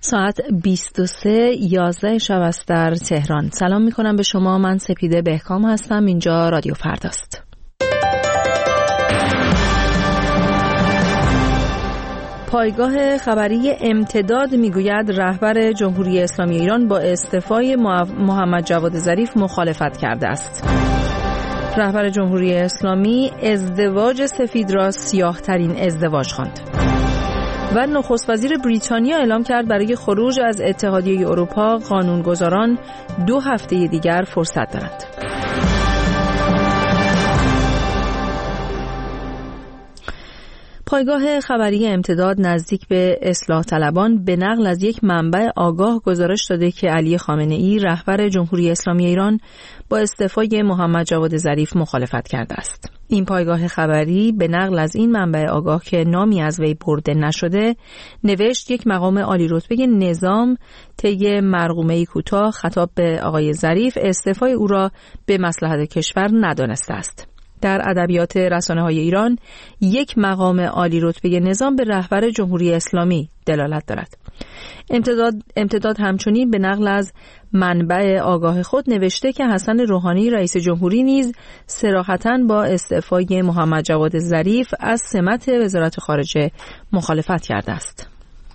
ساعت 23:11 شب است در تهران. سلام میکنم به شما. من سپیده بهکام هستم. اینجا رادیو فرداست. پایگاه خبری امتداد میگوید رهبر جمهوری اسلامی ایران با استعفای محمد جواد ظریف مخالفت کرده است. رهبر جمهوری اسلامی ازدواج سفید را سیاه‌ترین ازدواج خواند. و نخست وزیر بریتانیا اعلام کرد برای خروج از اتحادیه اروپا قانونگذاران 2 هفته دیگر فرصت دارند. پایگاه خبری امتداد نزدیک به اصلاح طلبان به نقل از یک منبع آگاه گزارش داده که علی خامنه‌ای رهبر جمهوری اسلامی ایران با استعفای محمد جواد ظریف مخالفت کرده است. این پایگاه خبری به نقل از این منبع آگاه که نامی از وی برده نشده نوشت یک مقام عالی رتبه نظام طی مرقومه‌ای کوتاه خطاب به آقای ظریف استعفای او را به مصلحت کشور ندانسته است. در ادبیات رسانه‌های ایران یک مقام عالی رتبه نظام به رهبر جمهوری اسلامی دلالت دارد. امتداد همچنین به نقل از منبع آگاه خود نوشته که حسن روحانی رئیس جمهوری نیز صراحتاً با استعفای محمد جواد ظریف از سمت وزارت خارجه مخالفت کرده است.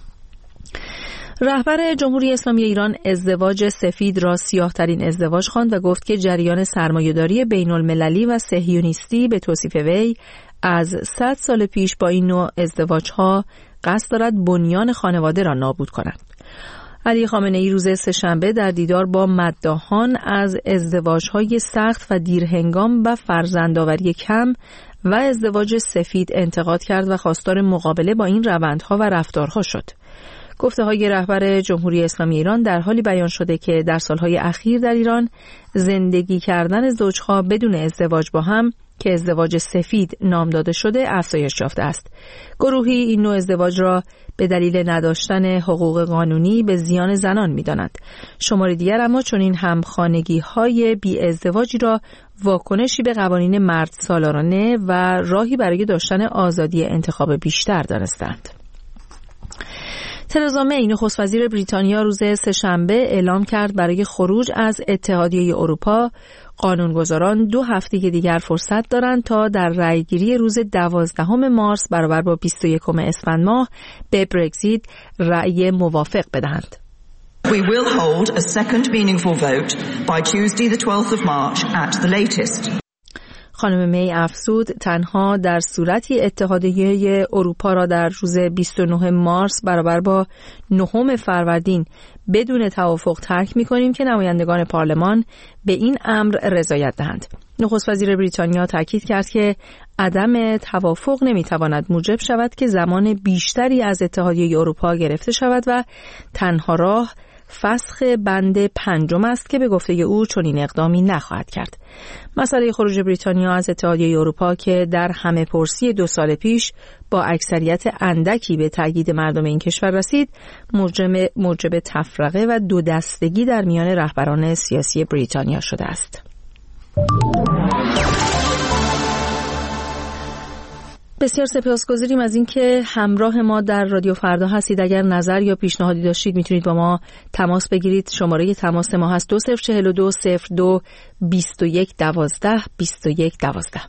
رهبر جمهوری اسلامی ایران ازدواج سفید را سیاه‌ترین ازدواج خواند و گفت که جریان سرمایه‌داری بین‌المللی و صهیونیستی به توصیف وی از 100 سال پیش با این نوع ازدواج‌ها قصد دارد بنیان خانواده را نابود کند. علی خامنه‌ای روز سه‌شنبه در دیدار با مداحان از ازدواج‌های سخت و دیرهنگام و فرزندآوری کم و ازدواج سفید انتقاد کرد و خواستار مقابله با این روندها و رفتارها شد. گفته‌های رهبر جمهوری اسلامی ایران در حالی بیان شده که در سالهای اخیر در ایران زندگی کردن زوجها بدون ازدواج با هم که ازدواج سفید نام داده شده افزایش یافته است. گروهی این نوع ازدواج را به دلیل نداشتن حقوق قانونی به زیان زنان می‌داند. شماری دیگر اما چنین همخانگی‌های بی ازدواجی را واکنشی به قوانین مرد سالارانه و راهی برای داشتن آزادی انتخاب بیشتر دانستند. ترزا می نخست وزیر بریتانیا روز سه‌شنبه اعلام کرد برای خروج از اتحادیه اروپا قانونگذاران 2 هفته دیگر فرصت دارند تا در رأیگیری روز 12 مارس برابر با 21 اسفند ماه به برگزیت رأی موافق بدهند. We will hold a second meaningful vote by Tuesday the 12th of March at the latest. خانم می افزود تنها در صورتی اتحادیه اروپا را در روز 29 مارس برابر با 9 فروردین بدون توافق ترک می‌کنیم که نمایندگان پارلمان به این امر رضایت دهند. نخست وزیر بریتانیا تاکید کرد که عدم توافق نمی‌تواند موجب شود که زمان بیشتری از اتحادیه اروپا گرفته شود و تنها راه فسخ بند 5 است که به گفته او چنین اقدامی نخواهد کرد. مسئله خروج بریتانیا از اتحادیه اروپا که در همه پرسی 2 سال پیش با اکثریت اندکی به تأیید مردم این کشور رسید، موجب تفرقه و دو دستگی در میان رهبران سیاسی بریتانیا شده است. بسیار سپاسگزاریم از اینکه همراه ما در رادیو فردا هستید. اگر نظر یا پیشنهادی داشتید میتونید با ما تماس بگیرید. شماره تماس ما هست 2042 02 21 12 21 12.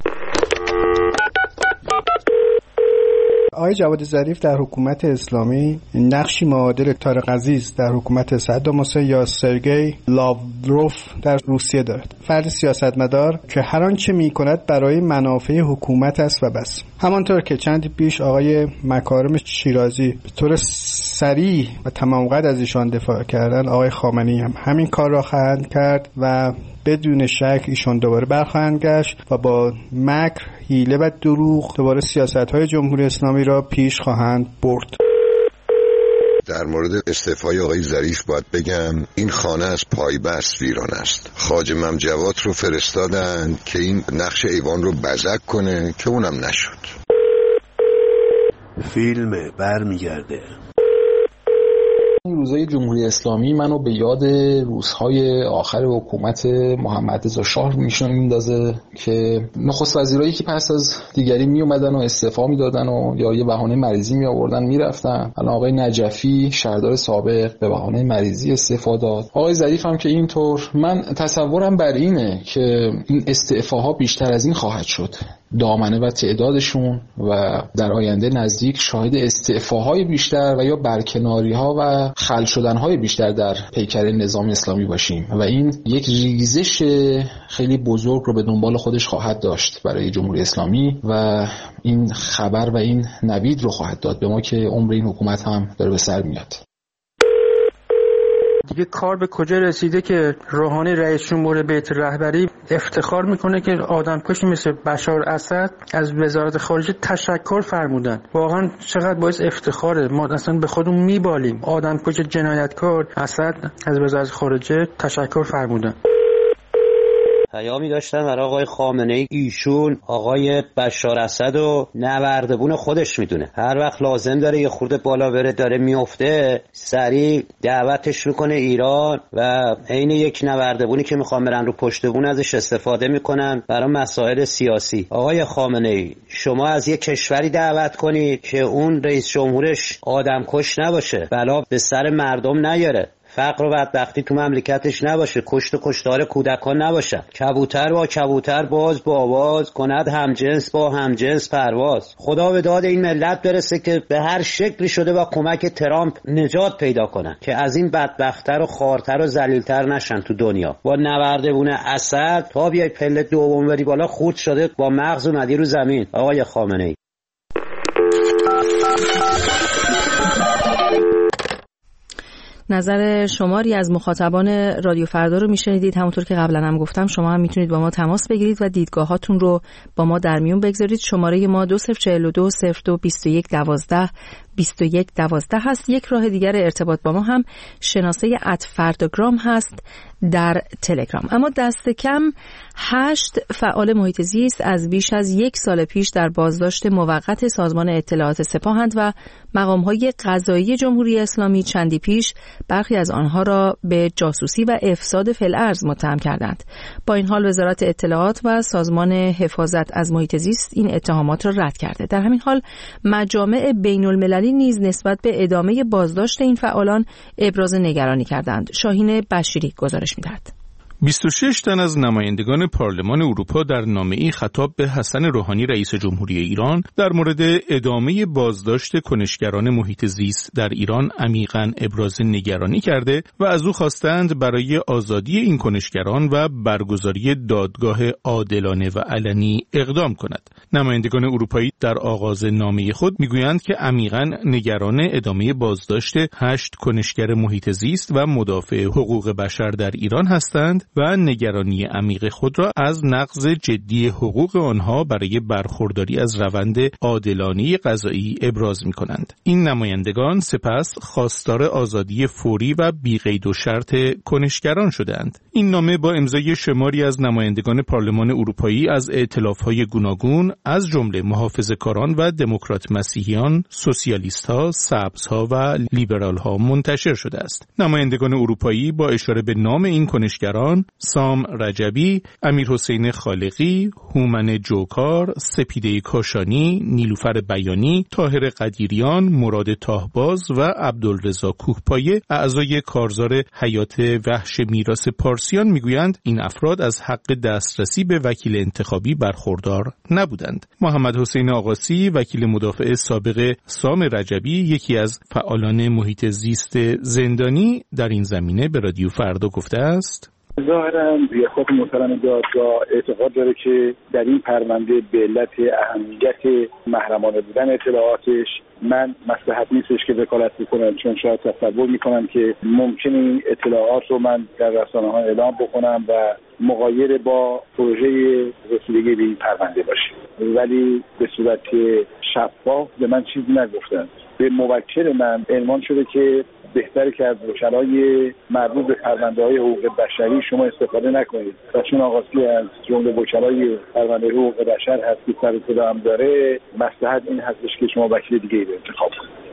آقای جواد ظریف در حکومت اسلامی نقشی معادل طارق عزیز در حکومت صدام حسین یا سرگئی لاوروف در روسیه دارد. فرد سیاستمدار که هر آنچه می‌کند برای منافع حکومت است و بس. همانطور که چند پیش آقای مکارم شیرازی به طور صریح و تمام قد از ایشان دفاع کردن، آقای خامنه‌ای هم همین کار را خواهند کرد و بدون شک ایشان دوباره برخواهند گشت و با مکر، حیله و دروغ دوباره سیاست‌های جمهوری اسلامی را پیش خواهند برد. در مورد استعفای آقای ظریف باید بگم این خانه از پای بست ویران است. خواجه ممجواد رو فرستادن که این نقش ایوان رو بزک کنه که اونم نشد. فیلم برمیگرده. روزهای جمهوری اسلامی منو به یاد روزهای آخر حکومت محمد رضا شاه میندازه که نخست وزیرایی که پس از دیگری می اومدن و استعفا میدادن و یا یه بهانه مریضی می آوردن میرفتن. الان آقای نجفی شهردار سابق به بهانه مریضی استعفا داد. آقای ظریف هم که اینطور. من تصورم بر اینه که این استعفاها بیشتر از این خواهد شد. دامنه و تعدادشون و در آینده نزدیک شاهد استعفاهای بیشتر و یا برکناری‌ها و خلع شدن‌های بیشتر در پیکر نظام اسلامی باشیم و این یک ریزش خیلی بزرگ رو به دنبال خودش خواهد داشت برای جمهوری اسلامی و این خبر و این نوید رو خواهد داد به ما که عمر این حکومت هم داره به سر میاد. دیگه کار به کجا رسیده که روحانی رئیس جمهور بیت رهبری افتخار میکنه که آدمکشی مثل بشار اسد از وزارت خارجه تشکر فرمودن. واقعا چقدر باعث افتخاره. ما اصلا به خودمون میبالیم. آدمکش جنایتکار اسد از وزارت خارجه تشکر فرمودن. پیامی داشتن برای آقای خامنه‌ای. ایشون آقای بشار اسد و نوردبون خودش میدونه. هر وقت لازم داره یه خورده بالا بره داره میفته سریع دعوتش میکنه ایران و عین یک نوردبونی که میخوان برن رو پشت بون ازش استفاده میکنن برای مسائل سیاسی. آقای خامنه‌ای شما از یه کشوری دعوت کنید که اون رئیس جمهورش آدمکش نباشه، بلا به سر مردم نیاره، فقر و بدبختی تو مملکتش نباشه، کشت و کشتار کودکان نباشه، کبوتر با کبوتر باز با باز کند همجنس با همجنس پرواز. خدا به داد این ملت برسه که به هر شکلی شده با کمک ترامپ نجات پیدا کنن که از این بدبخت‌تر و خوارتر و ذلیل‌تر نشن تو دنیا. با نوردبون اسد تا بیای پله دوم بری بالا خورد شده با مغز اومدی رو زمین. آقای خامنه‌ای نظر شماری از مخاطبان رادیو فردا رو میشنیدید. همونطور که قبلا هم گفتم شما هم میتونید با ما تماس بگیرید و دیدگاهاتون رو با ما در میون بگذارید. شماره ما 2042 02 21 12 21 12 هست. یک راه دیگر ارتباط با ما هم شناسه @فرداگرام هست در تلگرام. اما دست کم 8 فعال محیط زیست از بیش از 1 سال پیش در بازداشت موقت سازمان اطلاعات سپاهند و مقام‌های قضایی جمهوری اسلامی چندی پیش برخی از آنها را به جاسوسی و افساد فی‌الارض متهم کردند. با این حال وزارت اطلاعات و سازمان حفاظت از محیط زیست این اتهامات را رد کرده. در همین حال مجامع بین‌المللی نیز نسبت به ادامه بازداشت این فعالان ابراز نگرانی کردند. شاهین بشیری گزارش می‌دهد. 26 تن از نمایندگان پارلمان اروپا در نامه‌ای خطاب به حسن روحانی رئیس جمهوری ایران در مورد ادامه بازداشت کنشگران محیط زیست در ایران عمیقاً ابراز نگرانی کرده و از او خواستند برای آزادی این کنشگران و برگزاری دادگاه عادلانه و علنی اقدام کند. نمایندگان اروپایی در آغاز نامه خود میگویند که عمیقاً نگران ادامه بازداشت 8 کنشگر محیط زیست و مدافع حقوق بشر در ایران هستند و نگرانی عمیق خود را از نقض جدی حقوق آنها برای برخورداری از روند عادلانه قضایی ابراز می‌کنند. این نمایندگان سپس خواستار آزادی فوری و بی‌قید و شرط کنشگران شدند. این نامه با امضای شماری از نمایندگان پارلمان اروپایی از ائتلاف‌های گوناگون از جمله محافظه‌کاران و دموکرات مسیحیان، سوسیالیست‌ها، سبزها و لیبرال‌ها منتشر شده است. نمایندگان اروپایی با اشاره به نام این کنشگران سام رجبی، امیرحسین خالقی، هومن جوکار، سپیده کاشانی، نیلوفر بیانی، طاهر قدیریان، مراد تاهباز و عبدالرضا کوهپایه اعضای کارزار حیات وحش میراث پارسیان میگویند این افراد از حق دسترسی به وکیل انتخابی برخوردار نبودند. محمد حسین آقاسی، وکیل مدافع سابق سام رجبی، یکی از فعالان محیط زیست زندانی، در این زمینه به رادیو فردا گفته است: ظاهراً ریاست محترم دادگاه اعتقاد داره که در این پرونده به علت اهمیت محرمانه بودن اطلاعاتش من مصلحت نیستش که وکالت بکنم، چون شاید تصور میکنم که ممکنه این اطلاعات رو من در رسانه‌ها اعلام بکنم و مغایر با پروژه رسیدگی به این پرونده باشه، ولی به صورت شفاف به من چیزی نگفتن. به موکل من عنوان شده که بهتره که از وکلای مربوط به پرونده‌های حقوق بشری شما استفاده نکنید و چون آقاسی از جمله وکلای پرونده حقوق بشر هست که سر صدا هم داره، مصلحت این هستش که شما وکیل دیگه رو انتخاب کنید.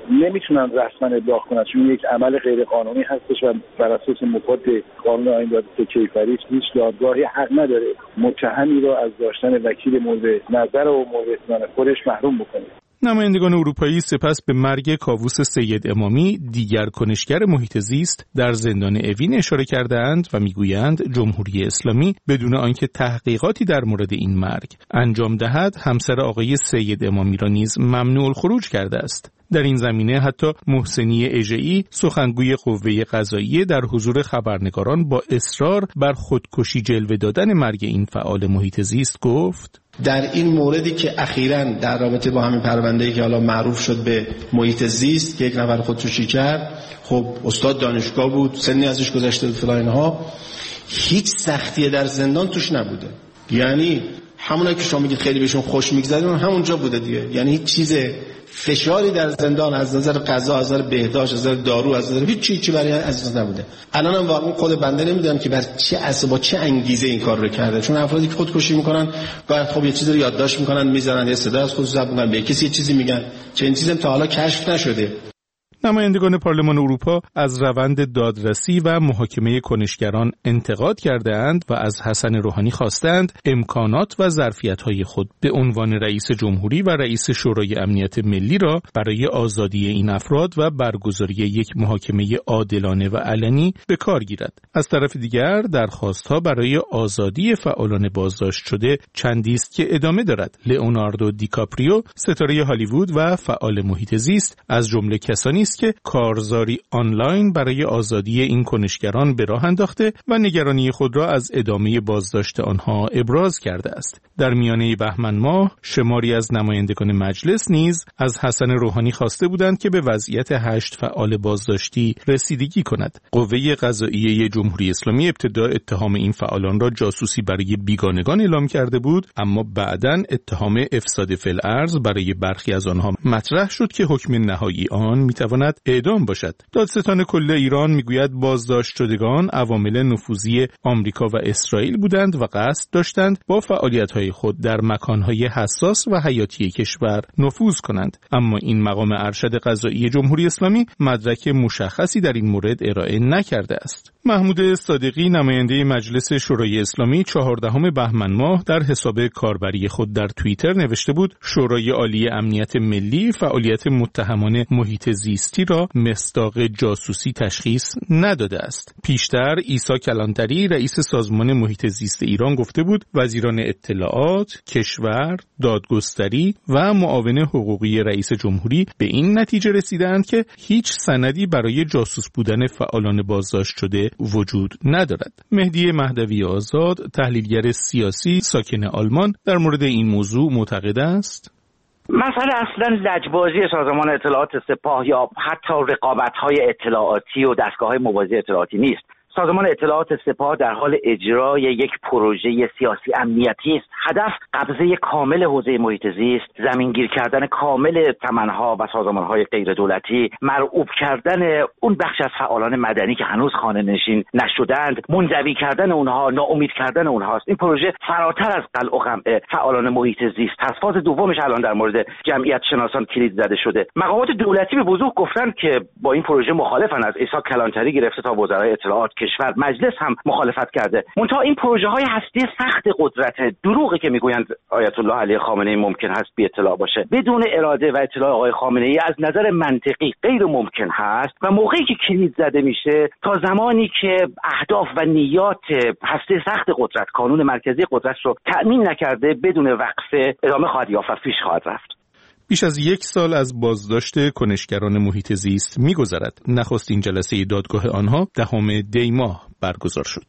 نمیتونن رسما ابلاغ کنن، چون یک عمل غیر قانونی هستش و بر اساس مفاد قانون آیین دادگستری کیفری هیچ دادگاهی حق نداره متهمی را از داشتن وکیل مورد نظر و مورد اطمینان خودش محروم بکنه. نمایندگان اروپایی سپس به مرگ کاووس سید امامی، دیگر کنشگر محیط زیست، در زندان اوین اشاره کرده‌اند و میگویند جمهوری اسلامی بدون آنکه تحقیقاتی در مورد این مرگ انجام دهد، همسر آقای سید امامی را نیز ممنوع الخروج کرده است. در این زمینه حتی محسنی اژه‌ای، سخنگوی قوه قضاییه، در حضور خبرنگاران با اصرار بر خودکشی جلوه دادن مرگ این فعال محیط زیست گفت: در این موردی که اخیراً در رابطه با همین پرونده‌ای که حالا معروف شد به محیط زیست که یک نفر خودکشی کرد، خب استاد دانشگاه بود، سنی ازش گذشته بود فلان اینها، هیچ سختیه در زندان توش نبوده. یعنی همونایی که شما میگید خیلی بهشون خوش میگذره همونجا بوده دیگه. یعنی هیچ چیز فشاری در زندان از نظر قضا، از نظر بهداشت، از نظر دارو، از نظر هیچ چیزی برای عزیز نبوده. الانم واقعا خود بنده نمیدونم که بر چه اساس با چه انگیزه این کار رو کرده، چون افرادی که خودکشی میکنن باید خب یه چیزی رو یادداشت میکنن، میذارن، یه صدا از خودشون ضبط میکنن، به کسی یه چیزی میگن، چنین چیزی تا حالا کشف نشده. نمایندگان پارلمان اروپا از روند دادرسی و محاکمه کنشگران انتقاد کرده‌اند و از حسن روحانی خواستند امکانات و ظرفیت‌های خود به عنوان رئیس جمهوری و رئیس شورای امنیت ملی را برای آزادی این افراد و برگزاری یک محاکمه عادلانه و علنی به کار گیرد. از طرف دیگر درخواست‌ها برای آزادی فعالان بازداشت شده چندی است که ادامه دارد. لئوناردو دیکاپریو، ستاره هالیوود و فعال محیط زیست، از جمله کسانی است که کارزاری آنلاین برای آزادی این کنشگران به راه انداخته و نگرانی خود را از ادامه بازداشت آنها ابراز کرده است. در میانه بهمن ماه شماری از نمایندگان مجلس نیز از حسن روحانی خواسته بودند که به وضعیت 8 فعال بازداشتی رسیدگی کند. قوه قضاییه جمهوری اسلامی ابتدا اتهام این فعالان را جاسوسی برای بیگانگان اعلام کرده بود، اما بعداً اتهام افساد فی الارض برای برخی از آنها مطرح شد که حکم نهایی آن میتواند اعدام باشد. دادستان کل ایران میگوید بازداشت شدگان عوامل نفوذی آمریکا و اسرائیل بودند و قصد داشتند با فعالیت‌های خود در مکان‌های حساس و حیاتی کشور نفوذ کنند، اما این مقام ارشد قضایی جمهوری اسلامی مدرک مشخصی در این مورد ارائه نکرده است. محمود صادقی، نماینده مجلس شورای اسلامی، 14 بهمن ماه در حساب کاربری خود در توییتر نوشته بود: شورای عالی امنیت ملی فعالیت متهمان محیط زیستی را مصداق جاسوسی تشخیص نداده است. پیشتر عیسی کلانتری، رئیس سازمان محیط زیست ایران، گفته بود وزیران اطلاعات، کشور، دادگستری و معاون حقوقی رئیس جمهوری به این نتیجه رسیدند که هیچ سندی برای جاسوس بودن فعالان بازداشت شده وجود ندارد. مهدی مهدوی آزاد، تحلیلگر سیاسی ساکن آلمان، در مورد این موضوع معتقد است: مسئله اصلا لجبازی سازمان اطلاعات سپاه یا حتی رقابت‌های اطلاعاتی و دستگاه‌های موازی اطلاعاتی نیست. سازمان اطلاعات سپاه در حال اجرای یک پروژه سیاسی امنیتی است. هدف قبضه کامل حوزه محیط زیست، زمینگیر کردن کامل سمنها و سازمانهای غیر دولتی، مرعوب کردن اون بخش از فعالان مدنی که هنوز خانه نشین نشدند، منزوی کردن اونها، ناامید کردن اونهاست. این پروژه فراتر از قلع و قمع فعالان محیط زیست هست. فاز دومش الان در مورد جمعیت شناسان کلید زده شده. مقامات دولتی به وضوح گفتن که با این پروژه مخالفن، از عیسی کلانتری گرفته تا وزرای اطلاعات کشور، مجلس هم مخالفت کرده. منتها این پروژه های هستی سخت قدرت، دروغی که میگویند آیت الله علی خامنه‌ای ممکن هست بی اطلاع باشه، بدون اراده و اطلاع آقای خامنه‌ای از نظر منطقی غیر ممکن هست و موقعی که کلید زده میشه تا زمانی که اهداف و نیات هستی سخت قدرت، کانون مرکزی قدرت رو تأمین نکرده، بدون وقفه ادامه خواهد یافت و پیش خواهد رفت. بیش از 1 سال از بازداشت کنشگران محیط زیست می‌گذرد. نخستین جلسه دادگاه آنها 10 دی ماه برگزار شد.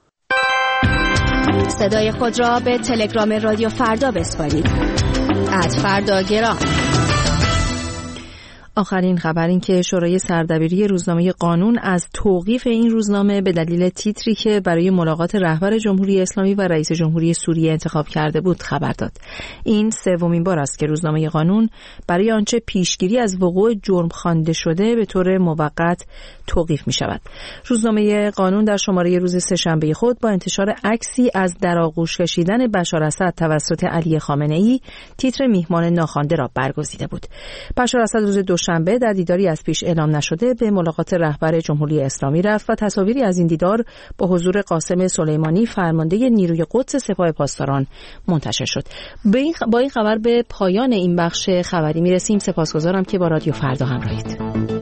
صدای خود را به تلگرام رادیو فردا بسپارید. @فرداگرام. آخرین خبر این که شورای سردبیری روزنامه قانون از توقیف این روزنامه به دلیل تیتری که برای ملاقات رهبر جمهوری اسلامی و رئیس جمهوری سوریه انتخاب کرده بود خبر داد. این سومین بار است که روزنامه قانون برای آنچه پیشگیری از وقوع جرم خوانده شده به طور موقت توقیف می شود. روزنامه قانون در شماره روز سه‌شنبه خود با انتشار عکسی از در آغوش کشیدن بشار اسد توسط علی خامنه‌ای تیتر میهمان ناخوانده را برگزیده بود. بشار اسد روز دوشنبه در دیداری از پیش اعلام نشده به ملاقات رهبر جمهوری اسلامی رفت و تصاویری از این دیدار با حضور قاسم سلیمانی فرمانده نیروی قدس سپاه پاسداران منتشر شد. با این خبر به پایان این بخش خبری میرسیم. سپاسگزارم که با رادیو فردا همراهید.